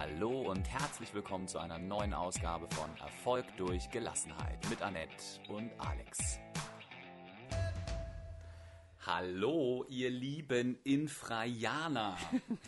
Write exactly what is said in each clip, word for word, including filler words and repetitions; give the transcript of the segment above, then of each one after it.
Hallo und herzlich willkommen zu einer neuen Ausgabe von Erfolg durch Gelassenheit mit Annette und Alex. Hallo, ihr lieben Infrajaner.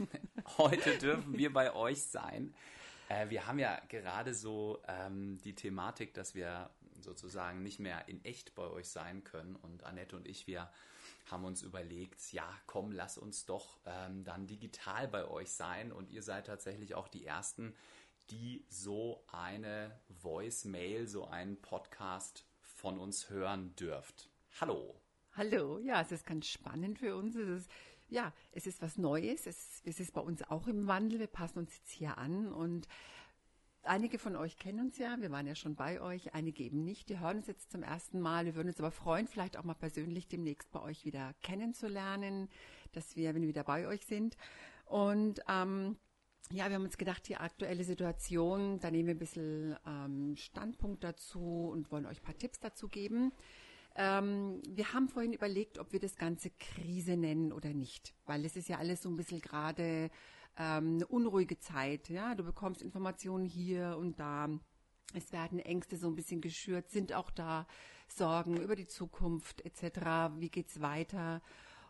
Heute dürfen wir bei euch sein. Äh, wir haben ja gerade so ähm, die Thematik, dass wir sozusagen nicht mehr in echt bei euch sein können. Und Annette und ich, wir haben uns überlegt, ja komm, lass uns doch ähm, dann digital bei euch sein. Und ihr seid tatsächlich auch die Ersten, die so eine Voice-Mail, so einen Podcast von uns hören dürft. Hallo. Hallo, ja, es ist ganz spannend für uns. Es ist, ja, es ist was Neues. Es, es ist bei uns auch im Wandel. Wir passen uns jetzt hier an und einige von euch kennen uns ja. Wir waren ja schon bei euch, einige eben nicht. Die hören uns jetzt zum ersten Mal. Wir würden uns aber freuen, vielleicht auch mal persönlich demnächst bei euch wieder kennenzulernen, dass wir, wenn wir wieder bei euch sind. Und ähm, ja, wir haben uns gedacht, die aktuelle Situation, da nehmen wir ein bisschen ähm, Standpunkt dazu und wollen euch ein paar Tipps dazu geben. Ähm, wir haben vorhin überlegt, ob wir das Ganze Krise nennen oder nicht, weil es ist ja alles so ein bisschen gerade ähm, eine unruhige Zeit. Ja, du bekommst Informationen hier und da. Es werden Ängste so ein bisschen geschürt, sind auch da Sorgen über die Zukunft et cetera. Wie geht's weiter?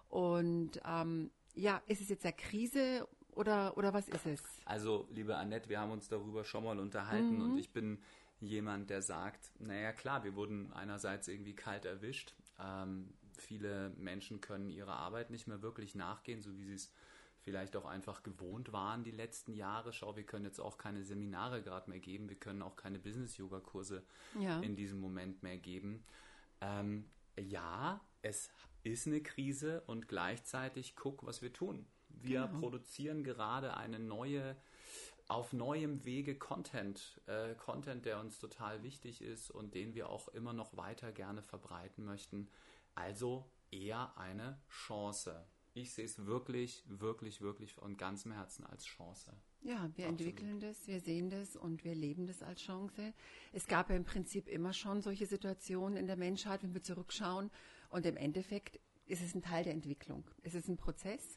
Und ähm, ja, ist es jetzt eine Krise oder oder was ist es? Also, liebe Annette, wir haben uns darüber schon mal unterhalten mhm. und ich bin jemand, der sagt, naja klar, wir wurden einerseits irgendwie kalt erwischt. Ähm, viele Menschen können ihrer Arbeit nicht mehr wirklich nachgehen, so wie sie es vielleicht auch einfach gewohnt waren die letzten Jahre. Schau, wir können jetzt auch keine Seminare gerade mehr geben, wir können auch keine Business-Yoga-Kurse ja. in diesem Moment mehr geben. Ähm, ja, es ist eine Krise und gleichzeitig guck, was wir tun. Wir genau. produzieren gerade eine neue auf neuem Wege Content, äh, Content, der uns total wichtig ist und den wir auch immer noch weiter gerne verbreiten möchten. Also eher eine Chance. Ich sehe es wirklich, wirklich, wirklich von ganzem Herzen als Chance. Ja, wir Absolut. entwickeln das, wir sehen das und wir leben das als Chance. Es gab ja im Prinzip immer schon solche Situationen in der Menschheit, wenn wir zurückschauen. Und im Endeffekt ist es ein Teil der Entwicklung. Es ist ein Prozess.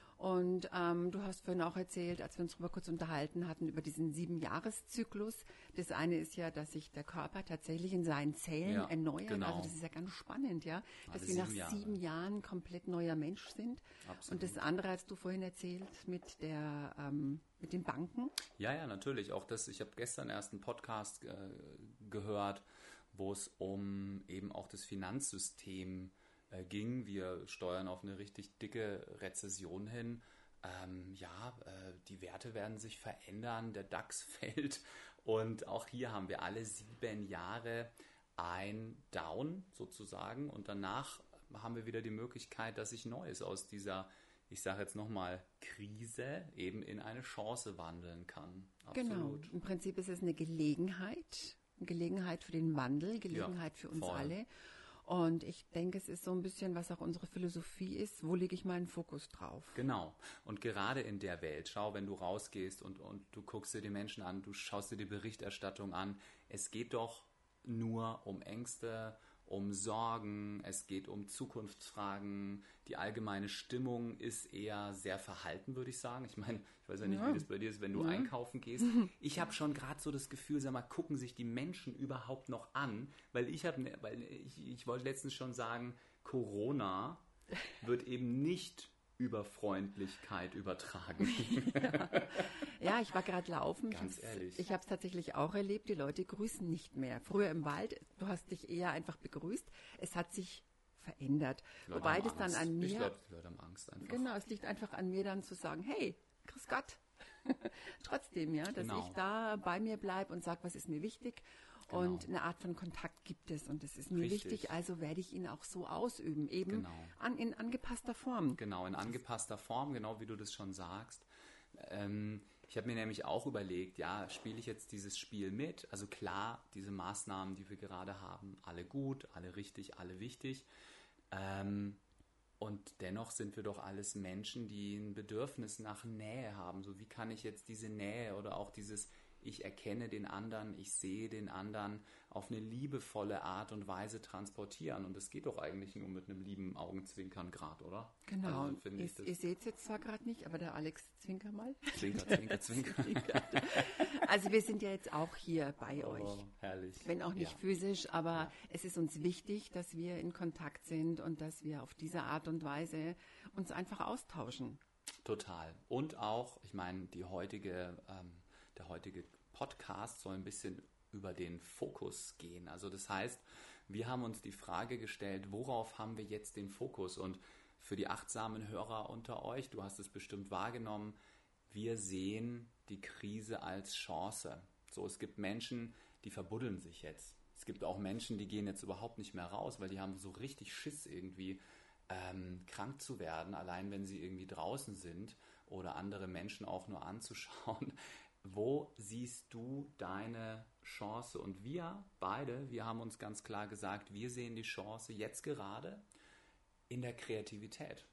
Und ähm, du hast vorhin auch erzählt, als wir uns darüber kurz unterhalten hatten, über diesen Sieben-Jahres-Zyklus. Das eine ist ja, dass sich der Körper tatsächlich in seinen Zellen ja, erneuert. Genau. Also das ist ja ganz spannend, ja, dass Alle wir nach Jahre. sieben Jahren komplett neuer Mensch sind. Absolut. Und das andere hast du vorhin erzählt mit der ähm, mit den Banken. Ja, ja, natürlich. Auch das. Ich habe gestern erst einen Podcast äh, gehört, wo es um eben auch das Finanzsystem ging. Wir steuern auf eine richtig dicke Rezession hin. Ähm, ja, äh, die Werte werden sich verändern, der DAX fällt und auch hier haben wir alle sieben Jahre ein Down sozusagen und danach haben wir wieder die Möglichkeit, dass sich Neues aus dieser, ich sage jetzt nochmal, Krise eben in eine Chance wandeln kann. Absolut. Genau, im Prinzip ist es eine Gelegenheit, eine Gelegenheit für den Wandel, Gelegenheit ja, für uns voll. alle. Und ich denke, es ist so ein bisschen, was auch unsere Philosophie ist, wo lege ich meinen Fokus drauf? Genau. Und gerade in der Welt, schau, wenn du rausgehst und, und du guckst dir die Menschen an, du schaust dir die Berichterstattung an, es geht doch nur um Ängste, um Sorgen, es geht um Zukunftsfragen. Die allgemeine Stimmung ist eher sehr verhalten, würde ich sagen. Ich meine, ich weiß ja nicht, ja. wie das bei dir ist, wenn du ja. einkaufen gehst. Ich habe schon gerade so das Gefühl, sag mal, gucken sich die Menschen überhaupt noch an? Weil ich habe, weil ich, ich wollte letztens schon sagen, Corona wird eben nicht über Freundlichkeit übertragen. ja. ja, ich war gerade laufen. Ganz ehrlich. Ich habe es tatsächlich auch erlebt, die Leute grüßen nicht mehr. Früher im Wald, du hast dich eher einfach begrüßt. Es hat sich verändert. Wobei das dann an mir... Ich glaube, die Leute haben Angst einfach. Genau, es liegt einfach an mir dann zu sagen, hey, grüß Gott. Trotzdem, ja, dass genau. ich da bei mir bleibe und sage, was ist mir wichtig. Genau. Und eine Art von Kontakt gibt es und das ist mir Richtig. wichtig, also werde ich ihn auch so ausüben, eben genau. an, in angepasster Form. Genau, in angepasster Form, genau wie du das schon sagst. Ähm, ich habe mir nämlich auch überlegt, ja, spiele ich jetzt dieses Spiel mit? Also klar, diese Maßnahmen, die wir gerade haben, alle gut, alle richtig, alle wichtig. Ähm, und dennoch sind wir doch alles Menschen, die ein Bedürfnis nach Nähe haben. So, wie kann ich jetzt diese Nähe oder auch dieses ich erkenne den anderen, ich sehe den anderen auf eine liebevolle Art und Weise transportieren. Und das geht doch eigentlich nur mit einem lieben Augenzwinkern gerade, oder? Genau. Also, finde ich ihr ihr seht es jetzt zwar gerade nicht, aber der Alex zwinker mal. Zwinker, zwinker, zwinker. Also wir sind ja jetzt auch hier bei Oh, euch. herrlich. Wenn auch nicht Ja. physisch, aber Ja. es ist uns wichtig, dass wir in Kontakt sind und dass wir auf diese Art und Weise uns einfach austauschen. Total. Und auch, ich meine, die heutige, ähm, der heutige Podcast soll ein bisschen über den Fokus gehen. Also das heißt, wir haben uns die Frage gestellt, worauf haben wir jetzt den Fokus? Und für die achtsamen Hörer unter euch, du hast es bestimmt wahrgenommen, wir sehen die Krise als Chance. So, es gibt Menschen, die verbuddeln sich jetzt. Es gibt auch Menschen, die gehen jetzt überhaupt nicht mehr raus, weil die haben so richtig Schiss irgendwie, ähm, krank zu werden, allein wenn sie irgendwie draußen sind oder andere Menschen auch nur anzuschauen. Wo siehst du deine Chance? Und wir beide, wir haben uns ganz klar gesagt, wir sehen die Chance jetzt gerade in der Kreativität.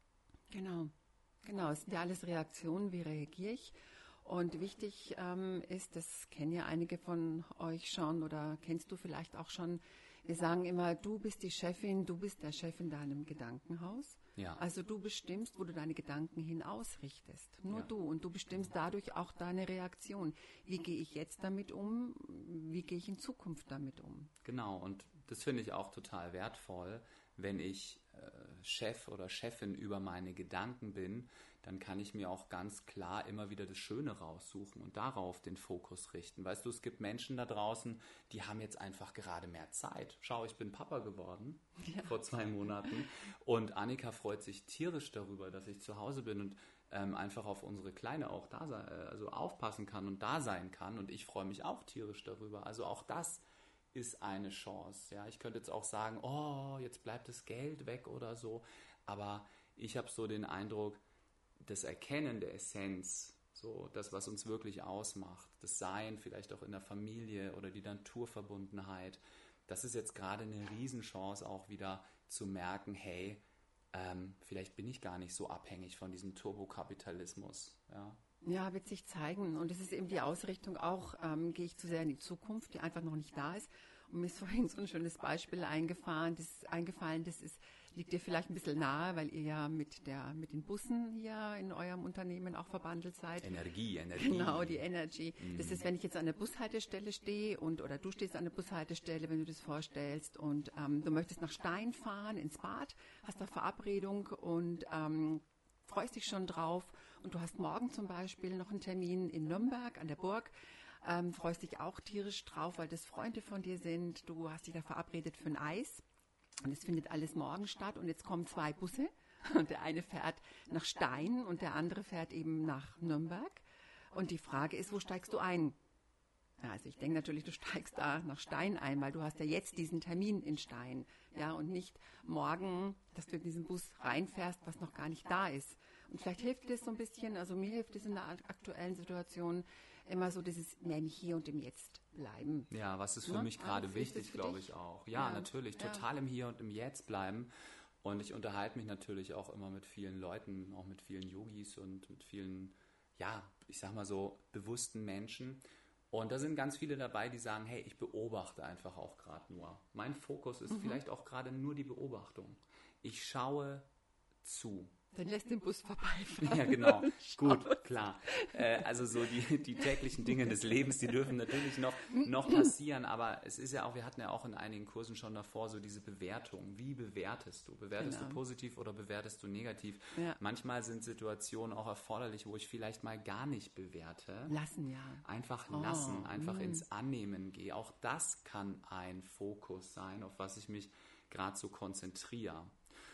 Genau, genau. Es sind ja alles Reaktionen, wie reagiere ich? Und wichtig ähm, ist, das kennen ja einige von euch schon oder kennst du vielleicht auch schon, wir sagen immer, du bist die Chefin, du bist der Chef in deinem Gedankenhaus. Ja. Also du bestimmst, wo du deine Gedanken hin ausrichtest. Nur Ja. du. Und du bestimmst dadurch auch deine Reaktion. Wie gehe ich jetzt damit um? Wie gehe ich in Zukunft damit um? Genau, und das finde ich auch total wertvoll, wenn ich äh, Chef oder Chefin über meine Gedanken bin, dann kann ich mir auch ganz klar immer wieder das Schöne raussuchen und darauf den Fokus richten. Weißt du, es gibt Menschen da draußen, die haben jetzt einfach gerade mehr Zeit. Schau, ich bin Papa geworden Ja. vor zwei Monaten und Annika freut sich tierisch darüber, dass ich zu Hause bin und ähm, einfach auf unsere Kleine auch da sein, äh, also aufpassen kann und da sein kann und ich freue mich auch tierisch darüber. Also auch das ist eine Chance. Ja, ich könnte jetzt auch sagen, oh, jetzt bleibt das Geld weg oder so, aber ich habe so den Eindruck, das Erkennen der Essenz, so das, was uns wirklich ausmacht, das Sein vielleicht auch in der Familie oder die Naturverbundenheit, das ist jetzt gerade eine Riesenchance auch wieder zu merken, hey, ähm, vielleicht bin ich gar nicht so abhängig von diesem Turbokapitalismus. Ja. Ja, wird sich zeigen. Und es ist eben die Ausrichtung auch, ähm, gehe ich zu sehr in die Zukunft, die einfach noch nicht da ist. Und mir ist vorhin so ein schönes Beispiel eingefahren, das, eingefallen, das ist, liegt dir vielleicht ein bisschen nahe, weil ihr ja mit, der, mit den Bussen hier in eurem Unternehmen auch verbandelt seid. Energie, Energie. Genau, die Energy. Mhm. Das ist, wenn ich jetzt an der Bushaltestelle stehe und oder du stehst an der Bushaltestelle, wenn du das vorstellst und ähm, du möchtest nach Stein fahren, ins Bad, hast da Verabredung und ähm, freust dich schon drauf und du hast morgen zum Beispiel noch einen Termin in Nürnberg an der Burg, ähm, freust dich auch tierisch drauf, weil das Freunde von dir sind, du hast dich da verabredet für ein Eis und es findet alles morgen statt und jetzt kommen zwei Busse und der eine fährt nach Stein und der andere fährt eben nach Nürnberg und die Frage ist, wo steigst du ein? Also ich denke natürlich, du steigst da nach Stein ein, weil du hast ja jetzt diesen Termin in Stein, ja, und nicht morgen, dass du in diesen Bus reinfährst, was noch gar nicht da ist. Und vielleicht hilft dir das so ein bisschen, also mir hilft es in der aktuellen Situation immer so dieses mehr im Hier und im Jetzt bleiben. Ja, was ist für Ne? mich gerade Alex, ist das wichtig, für glaube dich? ich auch. Ja, Ja, natürlich, ja. total im Hier und im Jetzt bleiben. Und ich unterhalte mich natürlich auch immer mit vielen Leuten, auch mit vielen Yogis und mit vielen, ja, ich sag mal so, bewussten Menschen. Und da sind ganz viele dabei, die sagen, hey, ich beobachte einfach auch gerade nur. Mein Fokus ist Mhm. vielleicht auch gerade nur die Beobachtung. Ich schaue zu. Dann lässt den Bus vorbeifahren. Ja, genau. Gut, klar. Äh, also so die, die täglichen Dinge des Lebens, die dürfen natürlich noch, noch passieren, aber es ist ja auch, wir hatten ja auch in einigen Kursen schon davor so diese Bewertung. Wie bewertest du? Bewertest Genau. du positiv oder bewertest du negativ? Ja. Manchmal sind Situationen auch erforderlich, wo ich vielleicht mal gar nicht bewerte. Lassen, ja. Einfach Oh, lassen, einfach mm. ins Annehmen gehe. Auch das kann ein Fokus sein, auf was ich mich gerade so konzentriere.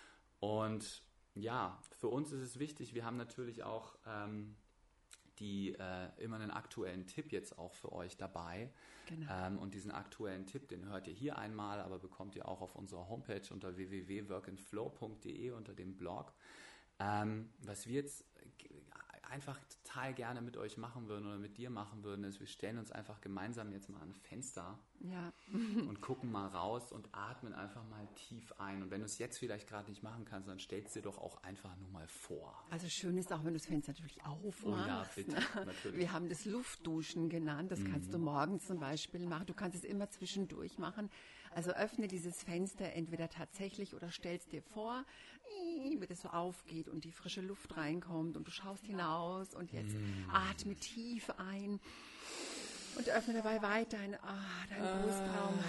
Und ja, für uns ist es wichtig, wir haben natürlich auch ähm, die, äh, immer einen aktuellen Tipp jetzt auch für euch dabei. Genau. Ähm, und diesen aktuellen Tipp, den hört ihr hier einmal, aber bekommt ihr auch auf unserer Homepage unter w w w punkt work and flow punkt d e unter dem Blog. Ähm, was wir jetzt einfach total gerne mit euch machen würden oder mit dir machen würden, ist, wir stellen uns einfach gemeinsam jetzt mal an ein Fenster ja. und gucken mal raus und atmen einfach mal tief ein. Und wenn du es jetzt vielleicht gerade nicht machen kannst, dann stellst dir doch auch einfach nur mal vor. Also schön ist auch, wenn du das Fenster natürlich aufmachst. Oh ja, bitte, natürlich. Wir haben das Luftduschen genannt. Das mhm. kannst du morgens zum Beispiel machen. Du kannst es immer zwischendurch machen. Also öffne dieses Fenster entweder tatsächlich oder stellst dir vor, wie das so aufgeht und die frische Luft reinkommt und du schaust hinaus und jetzt mm. atme tief ein und öffne dabei weiter dein, oh, deinen Brustraum,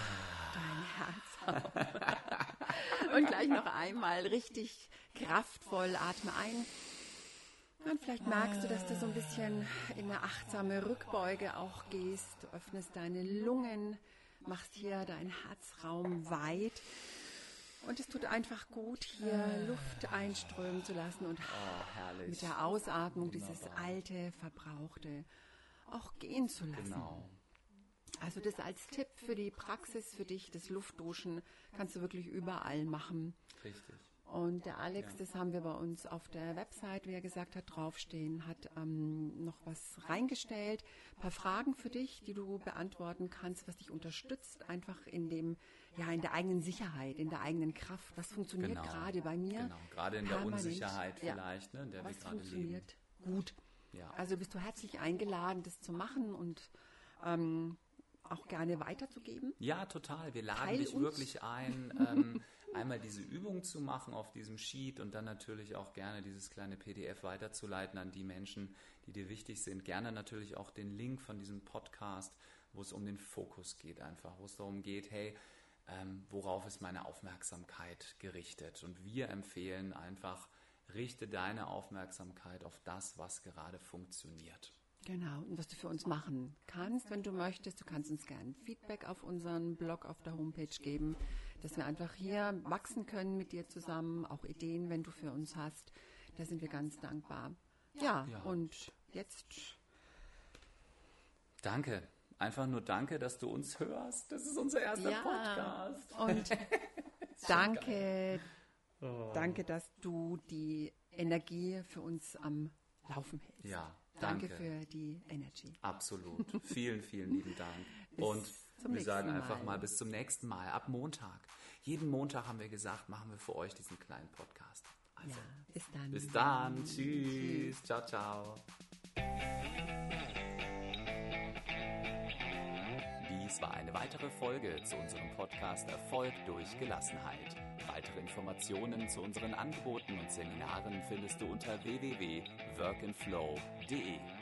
ah. dein Herzraum. Und gleich noch einmal richtig kraftvoll atme ein. Und vielleicht merkst du, dass du so ein bisschen in eine achtsame Rückbeuge auch gehst. Du öffnest deine Lungen, machst hier deinen Herzraum weit. Und es tut einfach gut, hier Luft einströmen zu lassen und oh, mit der Ausatmung Wunderbar. Dieses alte, verbrauchte auch gehen zu lassen. Genau. Also das als Tipp für die Praxis, für dich, das Luftduschen, kannst du wirklich überall machen. Richtig. Und der Alex, ja. das haben wir bei uns auf der Website, wie er gesagt hat, draufstehen, hat ähm, noch was reingestellt. Ein paar Fragen für dich, die du beantworten kannst, was dich unterstützt, einfach in dem, ja, in der eigenen Sicherheit, in der eigenen Kraft. Was funktioniert genau. gerade bei mir? Genau, gerade in permanent. der Unsicherheit vielleicht, ja. ne, in der was wir gerade funktioniert leben. gut. Ja. Also bist du herzlich eingeladen, das zu machen und ähm, auch gerne weiterzugeben. Ja, total. Wir laden Teil dich uns. wirklich ein, ähm, einmal diese Übung zu machen auf diesem Sheet und dann natürlich auch gerne dieses kleine P D F weiterzuleiten an die Menschen, die dir wichtig sind. Gerne natürlich auch den Link von diesem Podcast, wo es um den Fokus geht einfach, wo es darum geht, hey, ähm, worauf ist meine Aufmerksamkeit gerichtet? Und wir empfehlen einfach, richte deine Aufmerksamkeit auf das, was gerade funktioniert. Genau, und was du für uns machen kannst, wenn du möchtest. Du kannst uns gerne Feedback auf unseren Blog auf der Homepage geben, dass wir einfach hier wachsen können mit dir zusammen. Auch Ideen, wenn du für uns hast. Da sind wir ganz dankbar. Ja, ja. Und jetzt... Danke. Einfach nur danke, dass du uns hörst. Das ist unser erster ja, Podcast. Und danke, oh. danke, dass du die Energie für uns am Laufen hältst. Ja. Danke. Danke für die Energy. Absolut. Vielen, vielen lieben Dank. Und wir sagen einfach mal bis zum nächsten Mal, ab Montag. Jeden Montag haben wir gesagt, machen wir für euch diesen kleinen Podcast. Also, ja, bis dann. Bis dann. Tschüss. Ciao, ciao. Dies war eine weitere Folge zu unserem Podcast Erfolg durch Gelassenheit. Weitere Informationen zu unseren Angeboten und Seminaren findest du unter w w w punkt work and flow punkt d e.